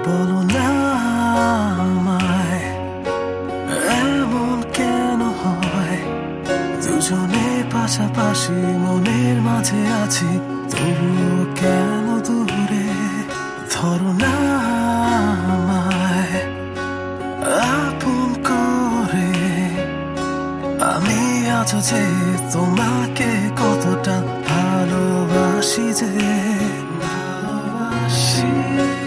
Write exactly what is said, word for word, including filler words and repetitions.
বলো না আমায় এমন কেন হয়, দুজনে পাশাপাশি মনের মাঝে আছি, তবুও কেন দূরে। ধরো না আমায় আপন করে, আমি আজ যে তোমাকে কতটা ভালোবাসি যে ভালোবাসি।